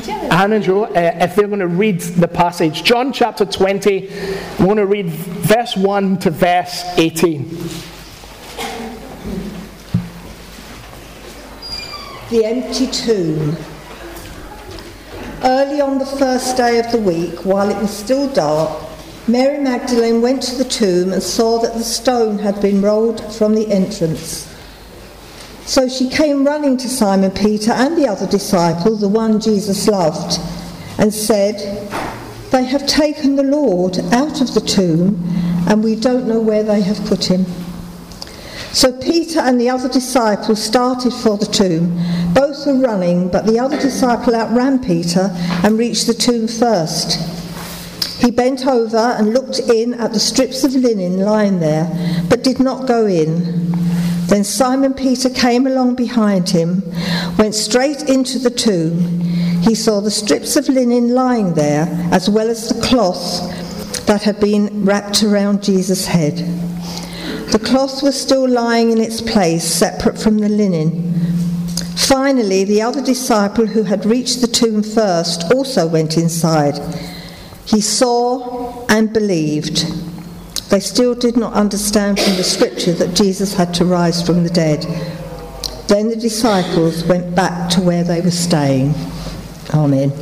Anne and Joe, if they're going to read the passage, John chapter 20, we're going to read verse 1 to verse 18. The empty tomb. Early on the first day of the week, while it was still dark, Mary Magdalene went to the tomb and saw that the stone had been rolled from the entrance. So she came running to Simon Peter and the other disciple, the one Jesus loved, and said, "They have taken the Lord out of the tomb, and we don't know where they have put him." So Peter and the other disciple started for the tomb. Both were running, but the other disciple outran Peter and reached the tomb first. He bent over and looked in at the strips of linen lying there, but did not go in. Then Simon Peter came along behind him, went straight into the tomb. He saw the strips of linen lying there, as well as the cloth that had been wrapped around Jesus' head. The cloth was still lying in its place, separate from the linen. Finally, the other disciple who had reached the tomb first also went inside. He saw and believed. They still did not understand from the scripture that Jesus had to rise from the dead. Then the disciples went back to where they were staying. Amen.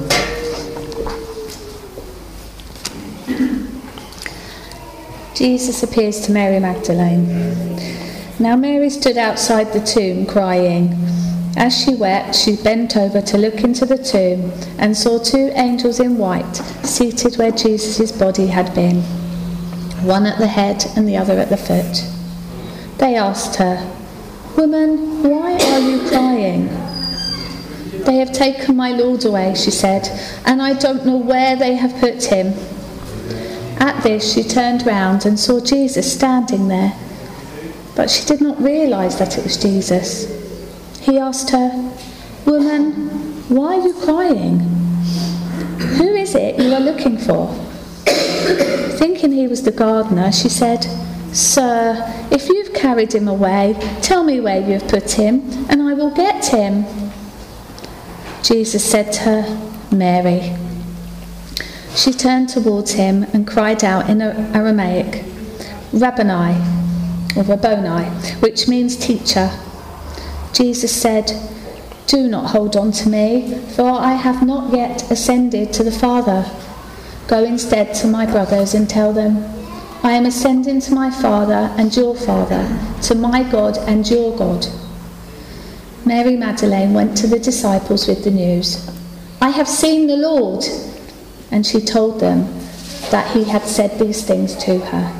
Jesus appears to Mary Magdalene. Now Mary stood outside the tomb crying. As she wept, she bent over to look into the tomb and saw two angels in white seated where Jesus' body had been, one at the head and the other at the foot. They asked her, "Woman, why are you crying?" "They have taken my Lord away," she said, "and I don't know where they have put him." At this she turned round and saw Jesus standing there, but she did not realise that it was Jesus. He asked her, "Woman, why are you crying? Who is it you are looking for?" Thinking he was the gardener, she said, "Sir, if you've carried him away, tell me where you have put him, and I will get him." Jesus said to her, "Mary." She turned towards him and cried out in Aramaic, "Rabboni," or Rabboni, which means teacher. Jesus said, "Do not hold on to me, for I have not yet ascended to the Father. Go instead to my brothers and tell them, I am ascending to my Father and your Father, to my God and your God." Mary Magdalene went to the disciples with the news. "I have seen the Lord," and she told them that he had said these things to her.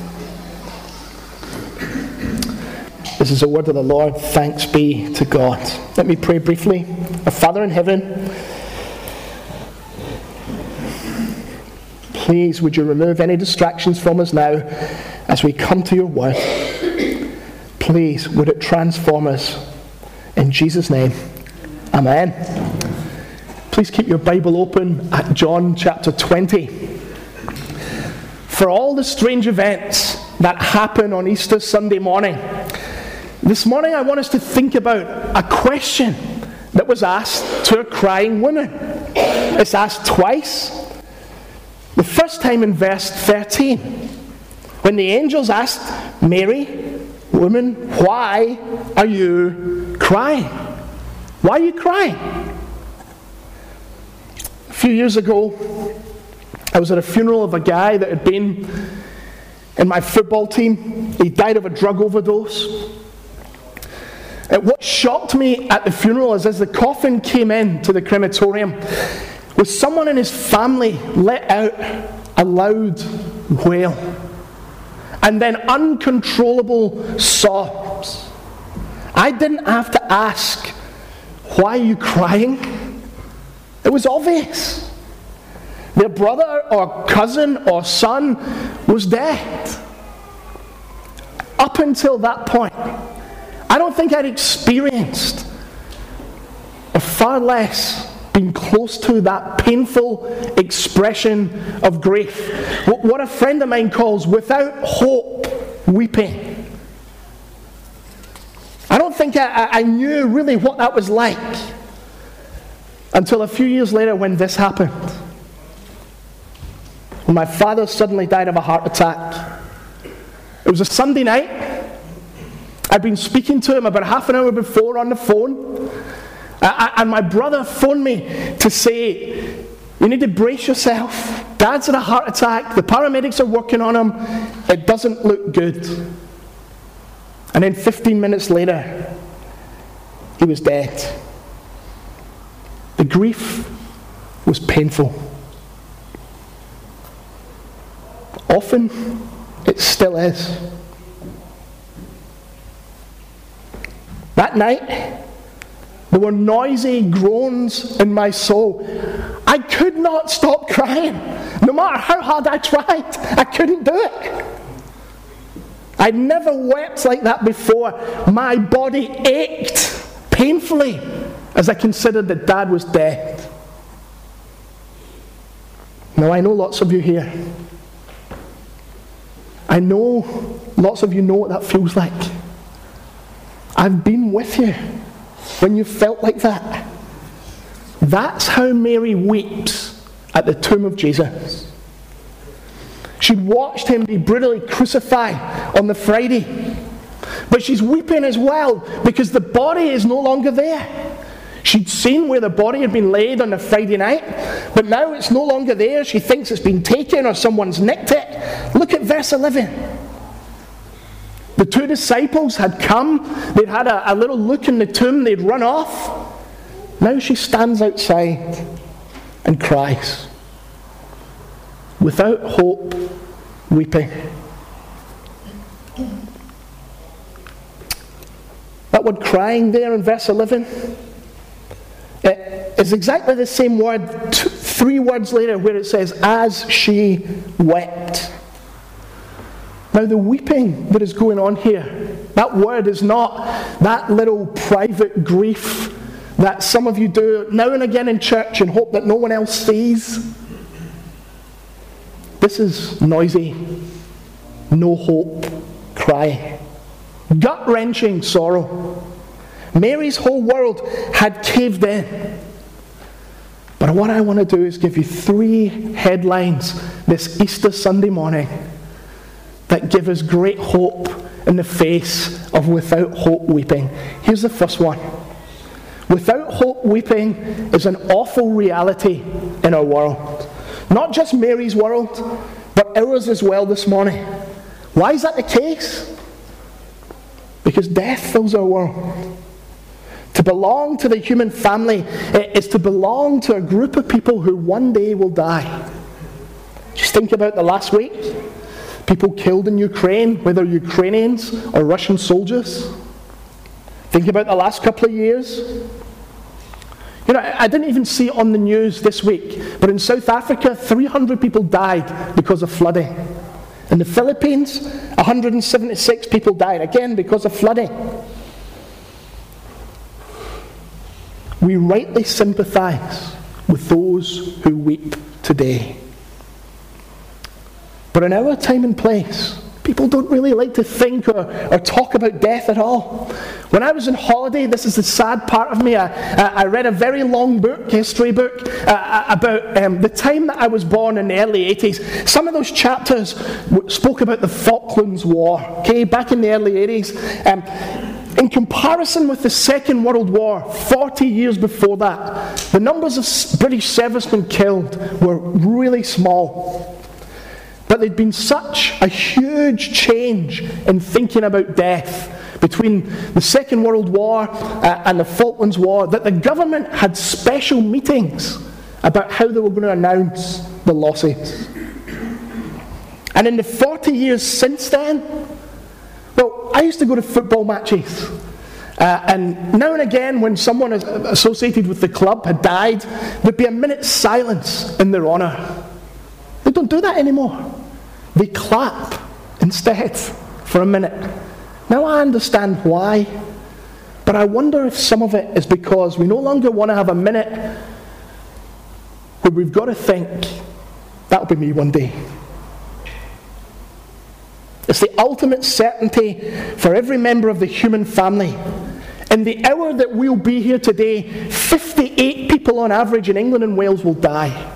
This is the word of the Lord. Thanks be to God. Let me pray briefly. Our Father in heaven, please would you remove any distractions from us now as we come to your word. Please would it transform us. In Jesus' name, amen. Please keep your Bible open at John chapter 20. For all the strange events that happen on Easter Sunday morning, this morning I want us to think about a question that was asked to a crying woman. It's asked twice. The first time in verse 13, when the angels asked Mary, "Woman, why are you crying? Why are you crying?" A few years ago, I was at a funeral of a guy that had been in my football team. He died of a drug overdose. What shocked me at the funeral is as the coffin came in to the crematorium, was someone in his family let out a loud wail and then uncontrollable sobs. I didn't have to ask, "Why are you crying?" It was obvious. Their brother or cousin or son was dead. Up until that point, I don't think I'd experienced, or far less been close to, that painful expression of grief. What a friend of mine calls without hope weeping. I don't think I knew really what that was like. Until a few years later when this happened. When my father suddenly died of a heart attack. It was a Sunday night. I'd been speaking to him about half an hour before on the phone. And my brother phoned me to say, you need to brace yourself. Dad's had a heart attack. The paramedics are working on him. It doesn't look good. And then 15 minutes later, he was dead. The grief was painful. Often, it still is. That night, there were noisy groans in my soul. I could not stop crying. No matter how hard I tried, I couldn't do it. I'd never wept like that before. My body ached painfully as I considered that Dad was dead. Now, I know lots of you here. I know lots of you know what that feels like. I've been with you when you felt like that. That's how Mary weeps at the tomb of Jesus. She'd watched him be brutally crucified on the Friday. But she's weeping as well because the body is no longer there. She'd seen where the body had been laid on the Friday night, but now it's no longer there. She thinks it's been taken or someone's nicked it. Look at verse 11. The two disciples had come. They'd had a little look in the tomb. They'd run off. Now she stands outside and cries. Without hope, weeping. That word crying there in verse 11 is exactly the same word 3 words later where it says, as she wept. Now the weeping that is going on here, that word is not that little private grief that some of you do now and again in church and hope that no one else sees. This is noisy, no hope cry. Gut-wrenching sorrow. Mary's whole world had caved in. But what I want to do is give you 3 headlines this Easter Sunday morning that give us great hope in the face of without hope weeping. Here's the first one. Without hope weeping is an awful reality in our world. Not just Mary's world, but ours as well this morning. Why is that the case? Because death fills our world. To belong to the human family is to belong to a group of people who one day will die. Just think about the last week. People killed in Ukraine, whether Ukrainians or Russian soldiers. Think about the last couple of years. You know, I didn't even see it on the news this week, but in South Africa, 300 people died because of flooding. In the Philippines, 176 people died, again because of flooding. We rightly sympathize with those who weep today. But in our time and place, people don't really like to think or talk about death at all. When I was on holiday, this is the sad part of me, I read a very long book, history book, about the time that I was born in the early 80s. Some of those chapters spoke about the Falklands War, okay, back in the early 80s. In comparison with the Second World War, 40 years before that, the numbers of British servicemen killed were really small. But there'd been such a huge change in thinking about death between the Second World War and the Falklands War that the government had special meetings about how they were going to announce the losses. And in the 40 years since then, well, I used to go to football matches. And now and again, when someone associated with the club had died, there'd be a minute's silence in their honour. They don't do that anymore. They clap instead for a minute. Now I understand why, but I wonder if some of it is because we no longer want to have a minute where we've got to think, that'll be me one day. It's the ultimate certainty for every member of the human family. In the hour that we'll be here today, 58 people on average in England and Wales will die.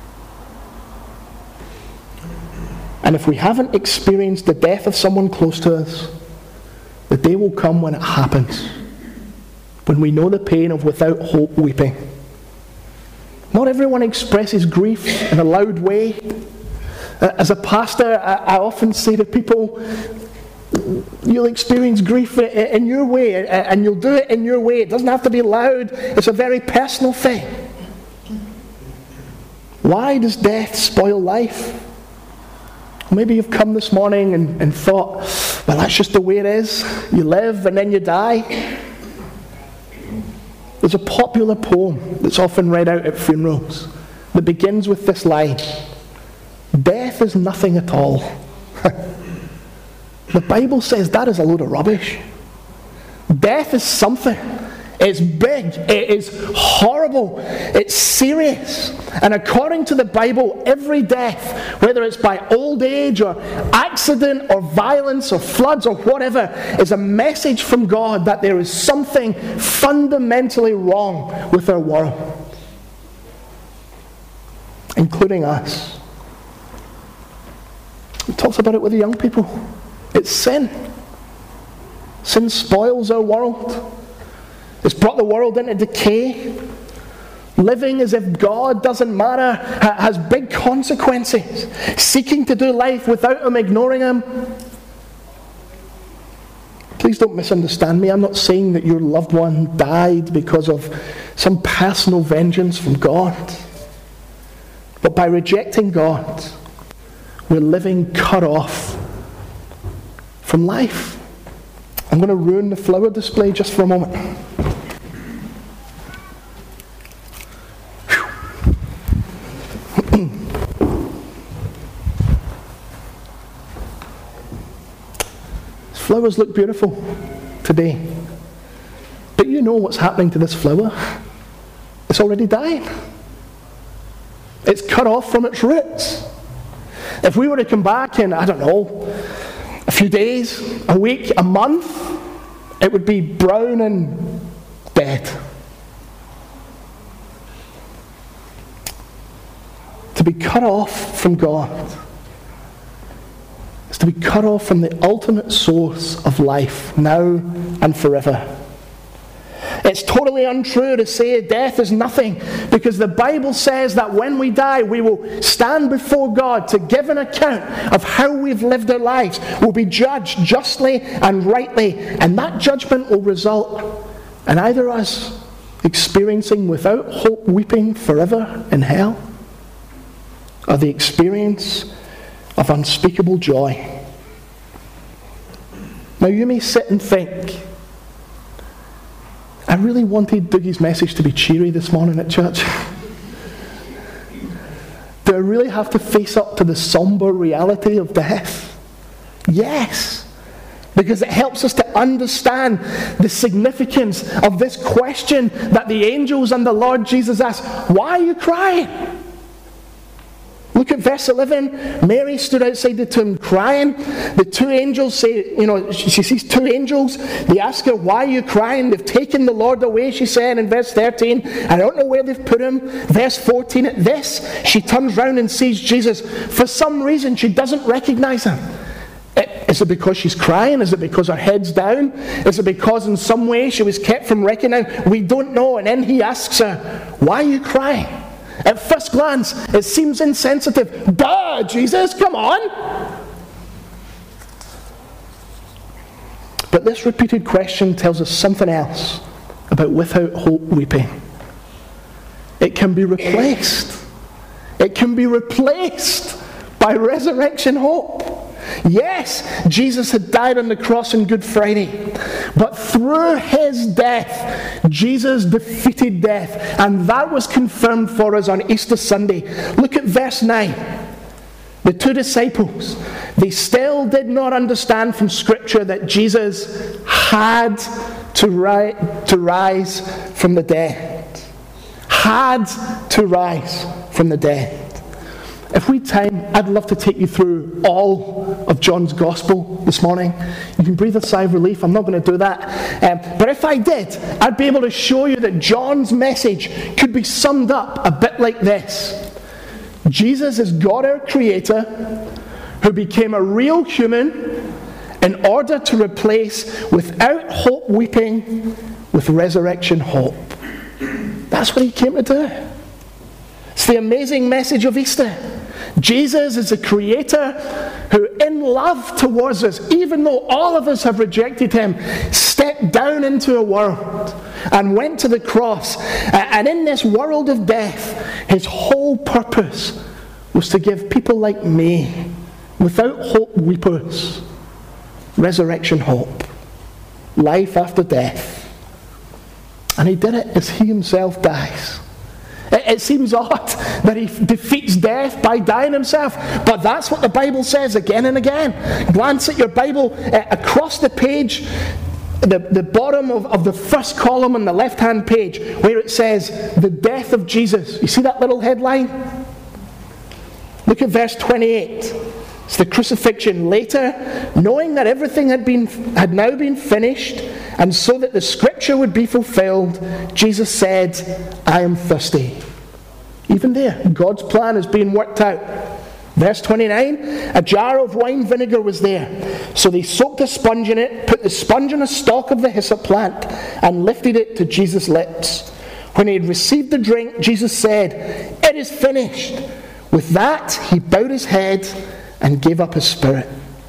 And if we haven't experienced the death of someone close to us, the day will come when it happens, when we know the pain of without hope weeping. Not everyone expresses grief in a loud way. As a pastor, I often say to people, you'll experience grief in your way, and you'll do it in your way. It doesn't have to be loud. It's a very personal thing. Why does death spoil life? Maybe you've come this morning and thought, well, that's just the way it is. You live and then you die. There's a popular poem that's often read out at funerals that begins with this line: death is nothing at all. The Bible says that is a load of rubbish. Death is something. It's big. It is horrible. It's serious. And according to the Bible, every death, whether it's by old age or accident or violence or floods or whatever, is a message from God that there is something fundamentally wrong with our world, including us. He talks about it with the young people. It's sin. Sin spoils our world. It's brought the world into decay. Living as if God doesn't matter has big consequences. Seeking to do life without Him, ignoring Him. Please don't misunderstand me. I'm not saying that your loved one died because of some personal vengeance from God. But by rejecting God, we're living cut off from life. I'm going to ruin the flower display just for a moment. Flowers look beautiful today. But you know what's happening to this flower? It's already dying. It's cut off from its roots. If we were to come back in, I don't know, a few days, a week, a month, it would be brown and dead. To be cut off from God is to be cut off from the ultimate source of life, now and forever. It's totally untrue to say death is nothing, because the Bible says that when we die, we will stand before God to give an account of how we've lived our lives. We'll be judged justly and rightly, and that judgment will result in either us experiencing without hope weeping forever in hell, or the experience of unspeakable joy. Now you may sit and think, I really wanted Dougie's message to be cheery this morning at church. Do I really have to face up to the somber reality of death? Yes, because it helps us to understand the significance of this question that the angels and the Lord Jesus asked. Why are you crying? Look at verse 11. Mary stood outside the tomb crying. The two angels say, she sees two angels. They ask her, why are you crying? They've taken the Lord away, she said in verse 13. I don't know where they've put Him. Verse 14, at this, she turns round and sees Jesus. For some reason, she doesn't recognize Him. Is it because she's crying? Is it because her head's down? Is it because in some way she was kept from recognizing? We don't know. And then He asks her, why are you crying? At first glance, it seems insensitive. Duh, Jesus, come on! But this repeated question tells us something else about without hope weeping. It can be replaced. It can be replaced by resurrection hope. Yes, Jesus had died on the cross on Good Friday, but through His death, Jesus defeated death, and that was confirmed for us on Easter Sunday. Look at verse 9. The two disciples, they still did not understand from Scripture that Jesus had to rise from the dead. Had to rise from the dead. if we had time, I'd love to take you through all of John's Gospel this morning. You can breathe a sigh of relief. I'm not going to do that. But if I did, I'd be able to show you that John's message could be summed up a bit like this. Jesus is God our Creator, who became a real human in order to replace without hope weeping with resurrection hope. That's what he came to do. It's the amazing message of Easter. Jesus is the Creator who, in love towards us, even though all of us have rejected him, stepped down into a world and went to the cross. And in this world of death, his whole purpose was to give people like me, without hope weepers, resurrection hope, life after death. And he did it as he himself dies. It seems odd that he defeats death by dying himself, but that's what the Bible says again and again. Glance at your Bible across the page, the bottom of the first column on the left-hand page, where it says, the death of Jesus. You see that little headline? Look at verse 28. It's the crucifixion. Later, knowing that everything had now been finished, and so that the scripture would be fulfilled, Jesus said, I am thirsty. Even there, God's plan is being worked out. Verse 29, a jar of wine vinegar was there. So they soaked a sponge in it, put the sponge on a stalk of the hyssop plant, and lifted it to Jesus' lips. When he had received the drink, Jesus said, it is finished. With that, he bowed his head and gave up his spirit.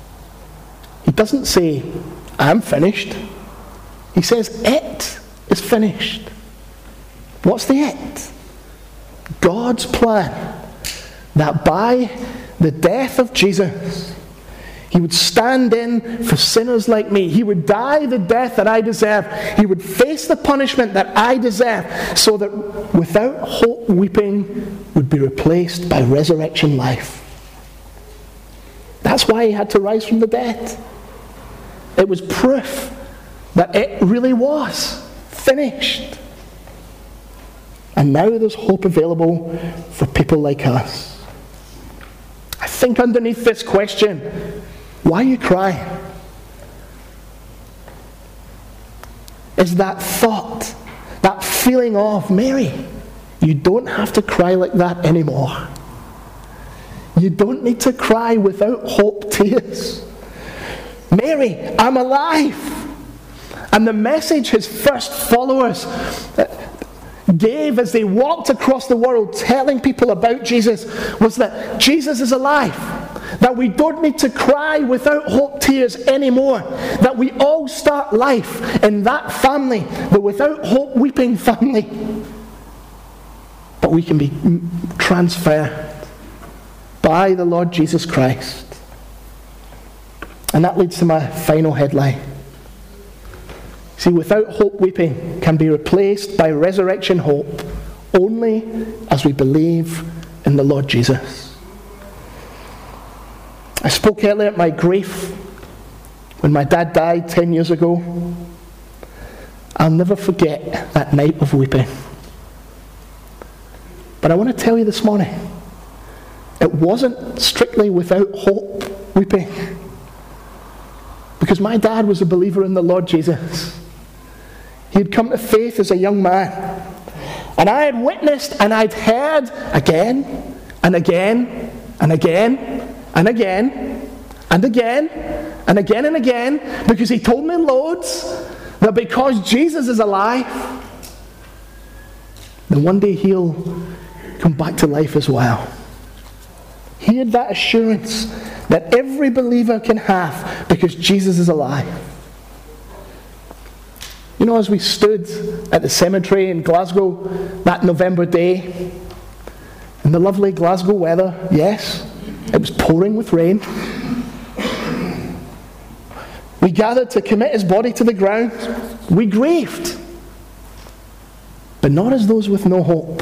He doesn't say, I'm finished. He says, it is finished. What's the it? God's plan that by the death of Jesus, he would stand in for sinners like me. He would die the death that I deserve. He would face the punishment that I deserve, so that without hope weeping would be replaced by resurrection life. That's why he had to rise from the dead. It was proof that it really was finished. And now there's hope available for people like us. I think underneath this question, why are you crying? Is that thought, that feeling of, Mary, you don't have to cry like that anymore. You don't need to cry without hope tears. Mary, I'm alive. And the message his first followers gave as they walked across the world telling people about Jesus was that Jesus is alive. That we don't need to cry without hope tears anymore. That we all start life in that family, the without hope weeping family. But we can be transferred by the Lord Jesus Christ. And that leads to my final headline. See, without hope weeping can be replaced by resurrection hope only as we believe in the Lord Jesus. I spoke earlier at my grief when my dad died 10 years ago. I'll never forget that night of weeping. But I want to tell you this morning, it wasn't strictly without hope weeping. Because my dad was a believer in the Lord Jesus. He had come to faith as a young man. And I had witnessed and I'd heard again and again and again and again and again and again and again, because he told me loads, that because Jesus is alive, then one day he'll come back to life as well. He had that assurance that every believer can have because Jesus is alive. You know, as we stood at the cemetery in Glasgow that November day, in the lovely Glasgow weather, yes, it was pouring with rain. We gathered to commit his body to the ground. We grieved, but not as those with no hope.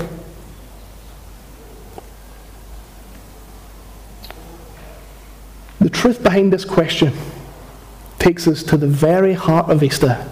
The truth behind this question takes us to the very heart of Easter.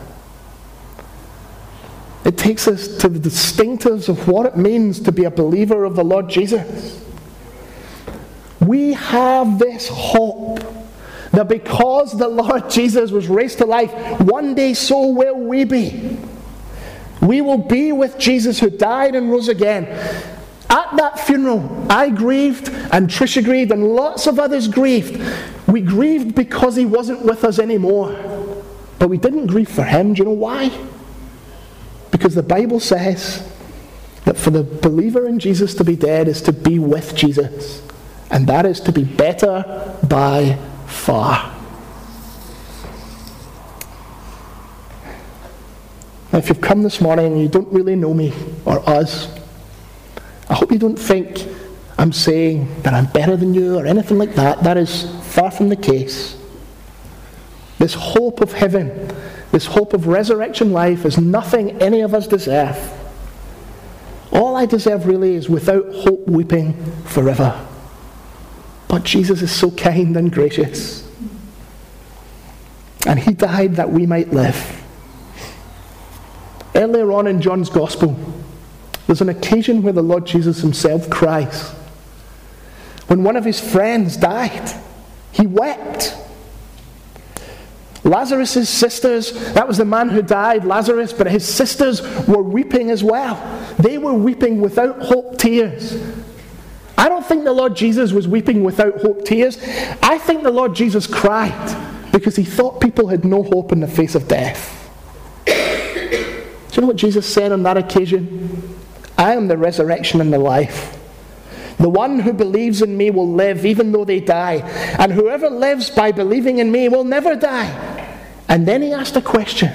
It takes us to the distinctives of what it means to be a believer of the Lord Jesus. We have this hope that because the Lord Jesus was raised to life, one day so will we be. We will be with Jesus who died and rose again. At that funeral, I grieved, and Tricia grieved, and lots of others grieved. We grieved because he wasn't with us anymore. But we didn't grieve for him. Do you know why? Because the Bible says that for the believer in Jesus to be dead is to be with Jesus. And that is to be better by far. Now, if you've come this morning and you don't really know me or us, I hope you don't think I'm saying that I'm better than you or anything like that. That is far from the case. This hope of heaven, this hope of resurrection life is nothing any of us deserve. All I deserve really is without hope weeping forever. But Jesus is so kind and gracious. And he died that we might live. Earlier on in John's Gospel, there's an occasion where the Lord Jesus himself cries. When one of his friends died, he wept. Lazarus' sisters, that was the man who died, Lazarus, but his sisters were weeping as well. They were weeping without hope tears. I don't think the Lord Jesus was weeping without hope tears. I think the Lord Jesus cried because he thought people had no hope in the face of death. Do you know what Jesus said on that occasion? I am the resurrection and the life. The one who believes in me will live even though they die. And whoever lives by believing in me will never die. And then he asked a question.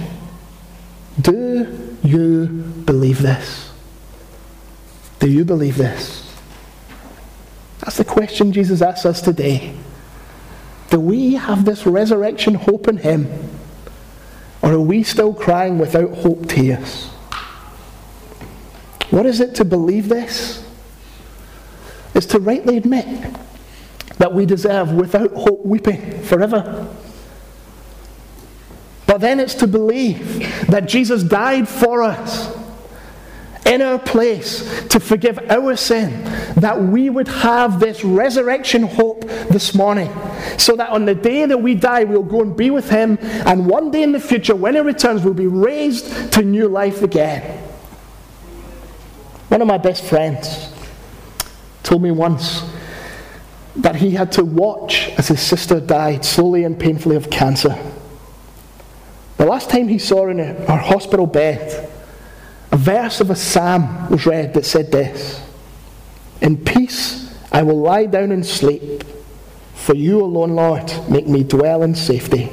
Do you believe this? Do you believe this? That's the question Jesus asks us today. Do we have this resurrection hope in him? Or are we still crying without hope tears? What is it to believe this? It's to rightly admit that we deserve without hope weeping forever. But then it's to believe that Jesus died for us in our place to forgive our sin, that we would have this resurrection hope this morning, so that on the day that we die, we'll go and be with him, and one day in the future, when he returns, we'll be raised to new life again. One of my best friends told me once that he had to watch as his sister died slowly and painfully of cancer. The last time he saw her in her hospital bed, a verse of a psalm was read that said this: "In peace I will lie down and sleep, for you alone, Lord, make me dwell in safety."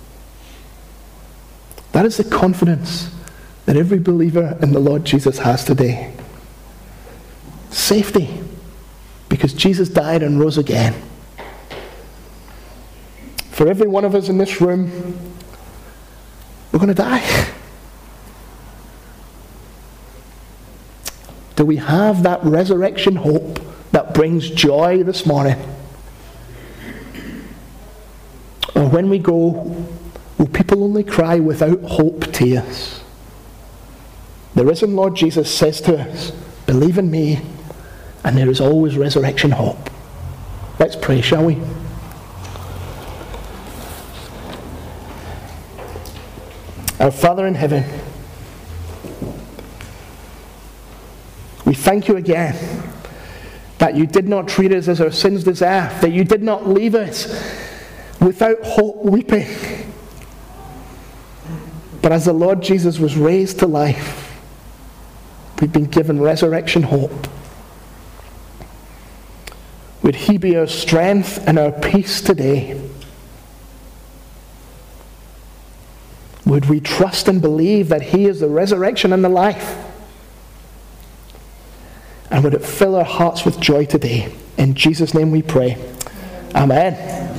That is the confidence that every believer in the Lord Jesus has today. Safety, because Jesus died and rose again. For every one of us in this room, we're going to die. Do we have that resurrection hope that brings joy this morning? Or when we go, will people only cry without hope tears? The risen Lord Jesus says to us, believe in me, and there is always resurrection hope. Let's pray, shall we? Our Father in heaven, we thank you again that you did not treat us as our sins deserve, that you did not leave us without hope weeping. But as the Lord Jesus was raised to life, we've been given resurrection hope. Would he be our strength and our peace today? Would we trust and believe that he is the resurrection and the life? And would it fill our hearts with joy today? In Jesus' name we pray. Amen.